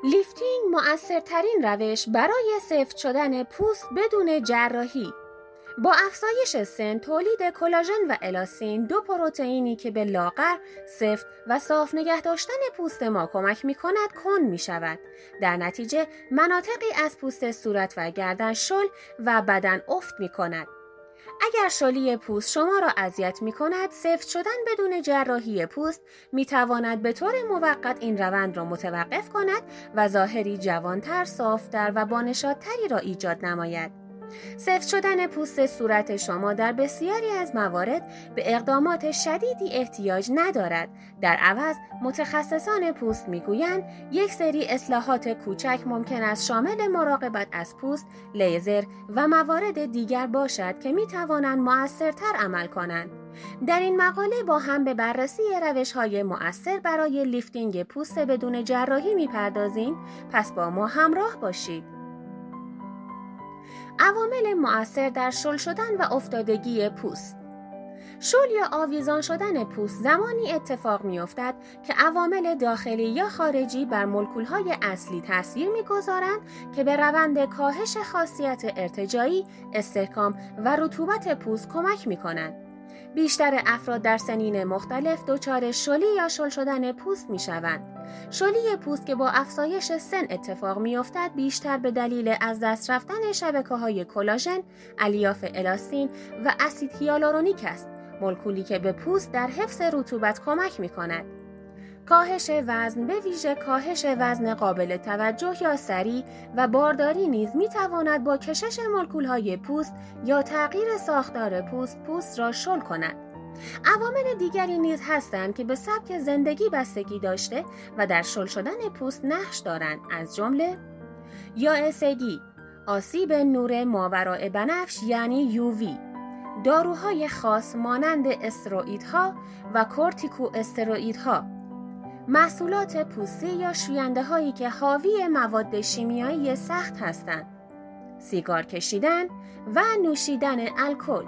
لیفتینگ مؤثرترین روش برای سفت شدن پوست بدون جراحی. با افزایش سن تولید کلاژن و الاسین، دو پروتئینی که به لاغر، سفت و صاف نگه داشتن پوست ما کمک می کند کند می شود. در نتیجه مناطقی از پوست صورت و گردن شل و بدن افت می کند. اگر شلی پوست شما را اذیت می کند، سفت شدن بدون جراحی پوست می تواند به طور موقت این روند را متوقف کند و ظاهری جوانتر، صافتر و بانشادتری را ایجاد نماید. سفت شدن پوست صورت شما در بسیاری از موارد به اقدامات شدیدی احتیاج ندارد. در عوض متخصصان پوست میگویند یک سری اصلاحات کوچک ممکن است شامل مراقبت از پوست، لیزر و موارد دیگر باشد که میتوانند مؤثرتر عمل کنند. در این مقاله با هم به بررسی روش‌های مؤثر برای لیفتینگ پوست بدون جراحی میپردازیم، پس با ما همراه باشید. عوامل مؤثر در شل شدن و افتادگی پوست. شل یا آویزان شدن پوست زمانی اتفاق می‌افتد که عوامل داخلی یا خارجی بر مولکول‌های اصلی تأثیر می‌گذارند که به روند کاهش خاصیت ارتجاعی، استحکام و رطوبت پوست کمک می‌کنند. بیشتر افراد در سنین مختلف دچار شلی یا شل شدن پوست می‌شوند. شلی پوست که با افزایش سن اتفاق می‌افتد بیشتر به دلیل از دست رفتن شبکه‌های کلاژن، الیاف الاستین و اسید هیالورونیک است، مولکولی که به پوست در حفظ رطوبت کمک می‌کند. کاهش وزن، به ویژه کاهش وزن قابل توجه یا سریع و بارداری نیز می‌تواند با کشش مولکول‌های پوست یا تغییر ساختار پوست را شل کند. عوامل دیگری نیز هستند که به سبک زندگی بستگی داشته و در شل شدن پوست نقش دارند، از جمله یائسگی، آسیب نور ماوراء بنفش یعنی یووی، داروهای خاص مانند استروئیدها و کورتیکو استروئیدها، محصولات پوستی یا شوینده هایی که حاوی مواد شیمیایی سخت هستند، سیگار کشیدن و نوشیدن الکل.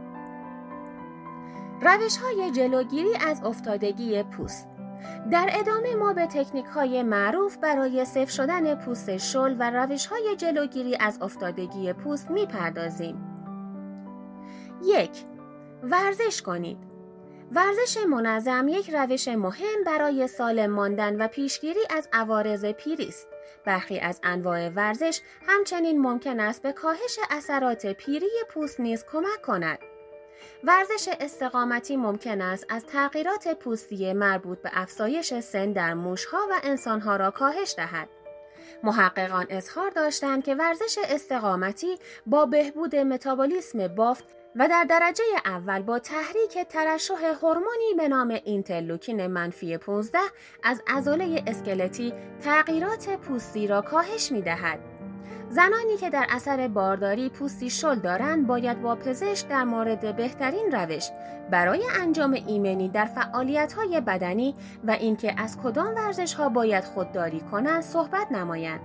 روش‌های جلوگیری از افتادگی پوست. در ادامه ما به تکنیک‌های معروف برای سفت شدن پوست شل و روش‌های جلوگیری از افتادگی پوست می‌پردازیم. 1. ورزش کنید. ورزش منظم یک روش مهم برای سالم ماندن و پیشگیری از عوارض پیری است. برخی از انواع ورزش همچنین ممکن است به کاهش اثرات پیری پوست نیز کمک کند. ورزش استقامتی ممکن است از تغییرات پوستی مربوط به افزایش سن در موشها و انسانها را کاهش دهد. محققان اظهار داشتند که ورزش استقامتی با بهبود متابولیسم بافت و در درجه اول با تحریک ترشح هورمونی به نام اینترلوکین منفی 15 از عضله اسکلتی تغییرات پوستی را کاهش می‌دهد. زنانی که در اثر بارداری پوستی شل دارند باید با پزشک در مورد بهترین روش برای انجام ایمنی در فعالیت‌های بدنی و اینکه از کدام ورزش‌ها باید خودداری کنند صحبت نمایند.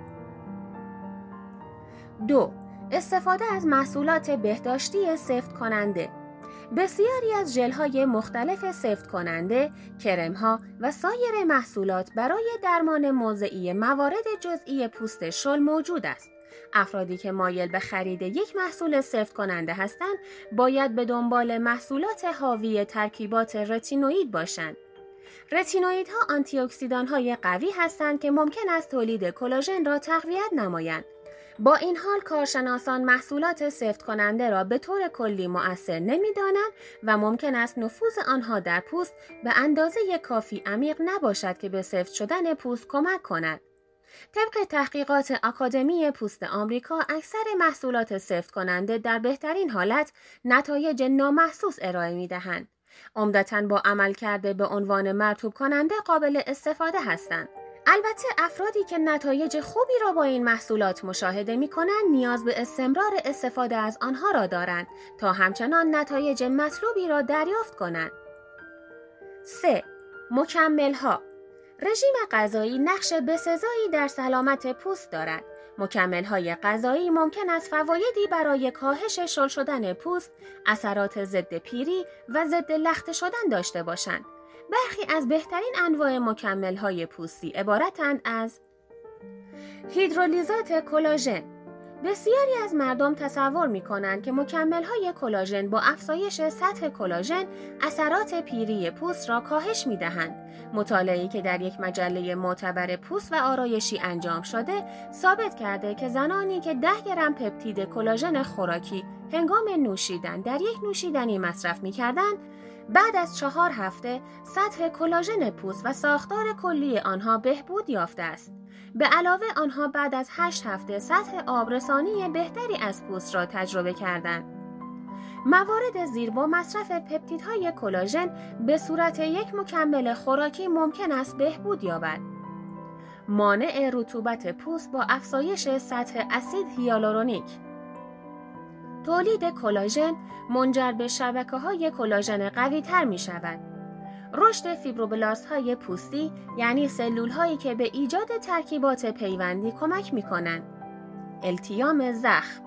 2. استفاده از محصولات بهداشتی سفت کننده. بسیاری از ژل‌های مختلف سفت کننده، کرم‌ها و سایر محصولات برای درمان موضعی موارد جزئی پوست شل موجود است. افرادی که مایل به خرید یک محصول سفت کننده هستند، باید به دنبال محصولات حاوی ترکیبات رتینوئید باشند. رتینوئیدها آنتی اکسیدان‌های قوی هستند که ممکن است تولید کلاژن را تقویت نمایند. با این حال کارشناسان محصولات سفت کننده را به طور کلی مؤثر نمی‌دانند و ممکن است نفوذ آنها در پوست به اندازه کافی عمیق نباشد که به سفت شدن پوست کمک کند. طبق تحقیقات آکادمی پوست آمریکا، اکثر محصولات سفت کننده در بهترین حالت نتایج نامحسوس ارائه می‌دهند. عمدتاً با عملکرد به عنوان مرطوب کننده قابل استفاده هستند. البته افرادی که نتایج خوبی را با این محصولات مشاهده می‌کنند نیاز به استمرار استفاده از آنها را دارند تا همچنان نتایج مطلوبی را دریافت کنند. 3. مکمل‌ها. رژیم غذایی نقش بسزایی در سلامت پوست دارد. مکمل‌های غذایی ممکن است فوایدی برای کاهش شل شدن پوست، اثرات ضد پیری و ضد لخته شدن داشته باشند. برخی از بهترین انواع مکمل‌های پوستی عبارتند از هیدرولیزات کلاژن. بسیاری از مردم تصور می‌کنند که مکمل‌های کلاژن با افزایش سطح کلاژن اثرات پیری پوست را کاهش می‌دهند. مطالعه‌ای که در یک مجله معتبر پوست و آرایشی انجام شده، ثابت کرده که زنانی که 10 گرم پپتید کلاژن خوراکی هنگام نوشیدن در یک نوشیدنی مصرف می‌کردند، بعد از 4 هفته سطح کلاژن پوست و ساختار کلی آنها بهبود یافته است. به علاوه آنها بعد از 8 هفته سطح آبرسانی بهتری از پوست را تجربه کردند. موارد زیر با مصرف پپتیدهای کلاژن به صورت یک مکمل خوراکی ممکن است بهبود یابد. مانع رطوبت پوست با افزایش سطح اسید هیالورونیک. تولید کلاژن منجر به شبکه‌های کلاژن قوی‌تر می‌شود. رشد فیبروبلاست‌های پوستی یعنی سلول‌هایی که به ایجاد ترکیبات پیوندی کمک می‌کنند. التیام زخم.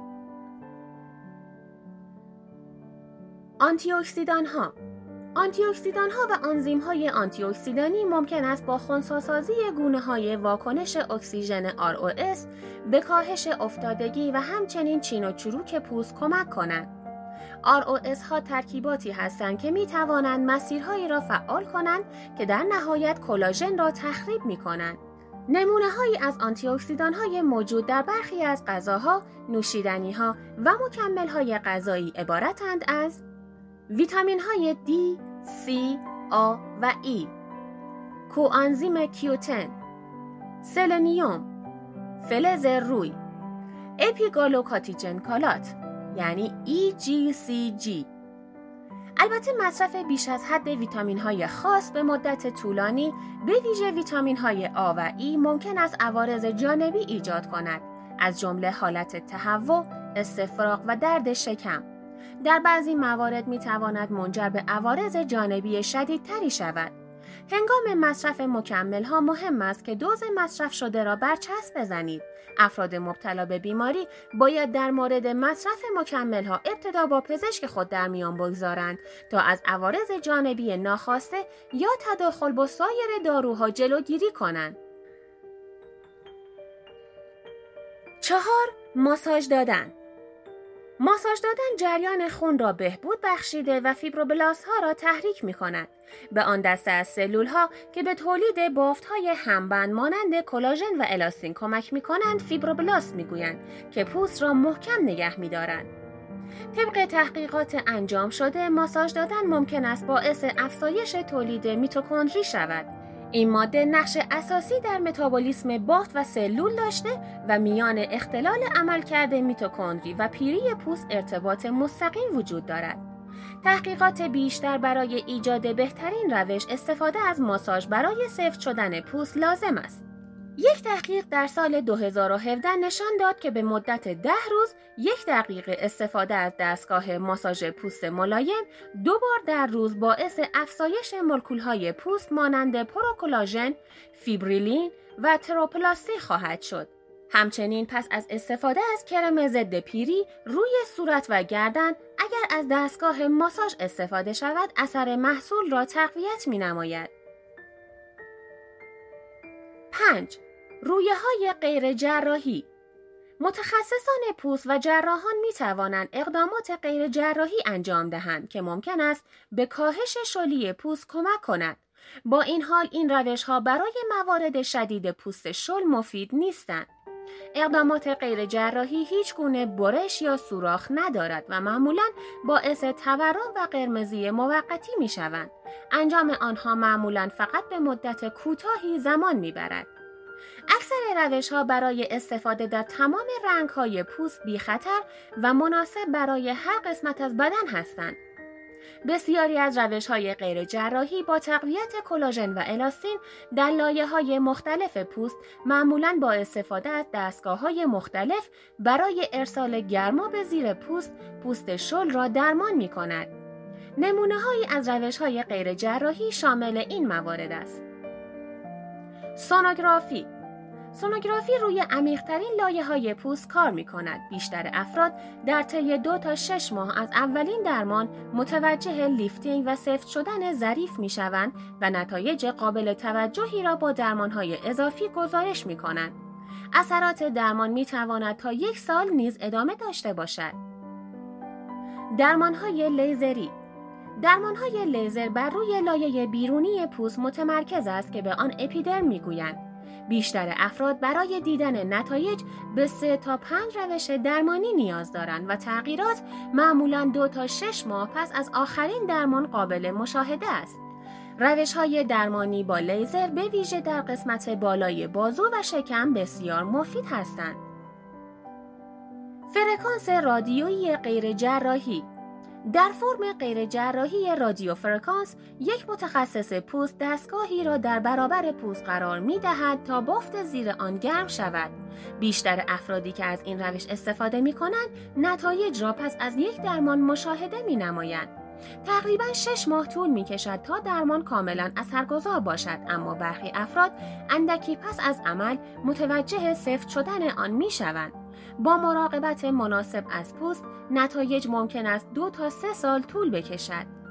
آنتی‌اکسیدان‌ها. آنتی‌اکسیدان‌ها و آنزیم‌های آنتی‌اکسیدانی ممکن است با خنثی‌سازی گونه‌های واکنش اکسیژن ROS به کاهش افتادگی و همچنین چین و چروک پوست کمک کنند. ROS ها ترکیباتی هستند که می توانند مسیرهایی را فعال کنند که در نهایت کلاژن را تخریب می کنند. نمونه هایی از آنتی اکسیدان های موجود در برخی از غذاها، نوشیدنی ها و مکمل های غذایی عبارتند از ویتامین های D، C، A و E، کوآنزیم کیوتن، سلنیوم، فلز روی، اپیگالوکاتیجن کالات یعنی EGCG. البته مصرف بیش از حد ویتامین های خاص به مدت طولانی به ویژه ویتامین های A و E ممکن است عوارض جانبی ایجاد کند، از جمله حالت تهوع، استفراغ و درد شکم. در بعضی موارد می تواند منجر به عوارض جانبی شدیدتری شود. هنگام مصرف مکمل ها مهم است که دوز مصرف شده را برچسب بزنید. افراد مبتلا به بیماری باید در مورد مصرف مکمل ها ابتدا با پزشک خود در میان بگذارند تا از عوارض جانبی ناخواسته یا تداخل با سایر داروها جلوگیری کنند. 4. ماساژ دادن. ماساژ دادن جریان خون را بهبود بخشیده و فیبروبلاست ها را تحریک می کند. به آن دسته از سلول ها که به تولید بافت های همبند مانند کلاژن و الاستین کمک می کنند فیبروبلاست می گویند که پوست را محکم نگه می دارند. طبق تحقیقات انجام شده ماساژ دادن ممکن است باعث افزایش تولید میتوکندری شود. این ماده نقش اساسی در متابولیسم بافت و سلول داشته و میان اختلال عملکرد میتوکندری و پیری پوست ارتباط مستقیم وجود دارد. تحقیقات بیشتر برای ایجاد بهترین روش استفاده از ماساژ برای سفت شدن پوست لازم است. یک تحقیق در سال 2017 نشان داد که به مدت 10 روز 1 دقیقه استفاده از دستگاه ماساژ پوست ملایم 2 بار در روز باعث افزایش مولکول‌های پوست مانند پروکلاژن، فیبریلین و تروپلاستی خواهد شد. همچنین پس از استفاده از کرم ضد پیری روی صورت و گردن اگر از دستگاه ماساژ استفاده شود اثر محصول را تقویت می‌نماید. 5. رویه‌های غیر جراحی. متخصصان پوست و جراحان می توانند اقدامات غیر جراحی انجام دهند که ممکن است به کاهش شلی پوست کمک کند. با این حال این روش‌ها برای موارد شدید پوست شل مفید نیستند. اقدامات غیر جراحی هیچ گونه برش یا سوراخ ندارد و معمولاً باعث تورم و قرمزی موقتی می شوند. انجام آنها معمولاً فقط به مدت کوتاهی زمان می برد. اکثر روش‌ها برای استفاده در تمام رنگ‌های پوست بی خطر و مناسب برای هر قسمت از بدن هستند. بسیاری از روش‌های غیر جراحی با تقویت کلاژن و الاستین در لایه‌های مختلف پوست معمولاً با استفاده از دستگاه‌های مختلف برای ارسال گرما به زیر پوست شل را درمان می‌کند. نمونه‌هایی از روش‌های غیر جراحی شامل این موارد است: سونوگرافی. سونوگرافی روی عمیق‌ترین لایه‌های پوست کار می‌کند. بیشتر افراد در طی 2 تا 6 ماه از اولین درمان متوجه لیفتینگ و سفت شدن ظریف می‌شوند و نتایج قابل توجهی را با درمان‌های اضافی گزارش می‌کنند. اثرات درمان می تواند تا 1 سال نیز ادامه داشته باشد. درمان‌های لیزری. درمان‌های لیزر بر روی لایه بیرونی پوست متمرکز است که به آن اپیدرم می‌گویند. بیشتر افراد برای دیدن نتایج به 3 تا 5 روش درمانی نیاز دارند و تغییرات معمولاً 2 تا 6 ماه پس از آخرین درمان قابل مشاهده است. روش‌های درمانی با لیزر به ویژه در قسمت بالای بازو و شکم بسیار مفید هستند. فرکانس رادیویی غیر جراحی. در فرم غیر جراحی رادیو فرکانس، یک متخصص پوست دستگاهی را در برابر پوست قرار می دهد تا بافت زیر آن گرم شود. بیشتر افرادی که از این روش استفاده می کنند، نتایج را پس از یک درمان مشاهده می نمایند. تقریباً 6 ماه طول می کشد تا درمان کاملاً اثرگذار باشد، اما برخی افراد اندکی پس از عمل متوجه سفت شدن آن می شوند. با مراقبت مناسب از پوست، نتایج ممکن است 2 تا 3 سال طول بکشد.